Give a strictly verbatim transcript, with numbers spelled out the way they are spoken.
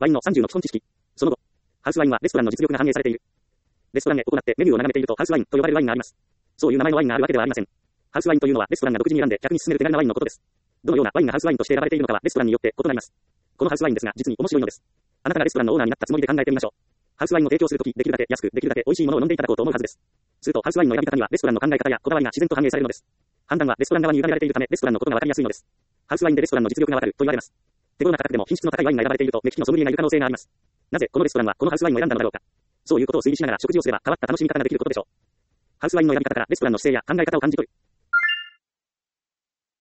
ワインのさんじゅうの基本知識。その後、ハウスワインはレストランの実力が反映されている。レストランへ行ってメニューを眺めているとハウスワインと呼ばれるワインがあります。そういう名前のワインがあるわけではありません。ハウスワインというのはレストランが独自に選んで客に勧める手軽なワインのことです。どのようなワインがハウスワインとして選ばれているのかはレストランによって異なります。このハウスワインですが実に面白いのです。あなたがレストランのオーナーになったつもりで考えてみましょう。ハウスワインを提供するとき、できるだけ安く、できるだけ美味しいものを飲んでいただこうと思うはずです。するとハウスワインの選び方にはレストランの考え方やこだわりが自然と反映されるのです。判断はレストラン側に委ねられているためレストランのことがわかりやすいのです。ハウスワインでレストランの実力がわかると言われます。手頃な価格でも品質の高いワインが選ばれていると目利きのソムリエがいる可能性があります。なぜこのレストランはこのハウスワインを選んだのだろうか。そういうことを推理しながら食事をすれば変わった楽しみ方ができることでしょう。ハウスワインの選び方からレストランの姿勢や考え方を感じ取る。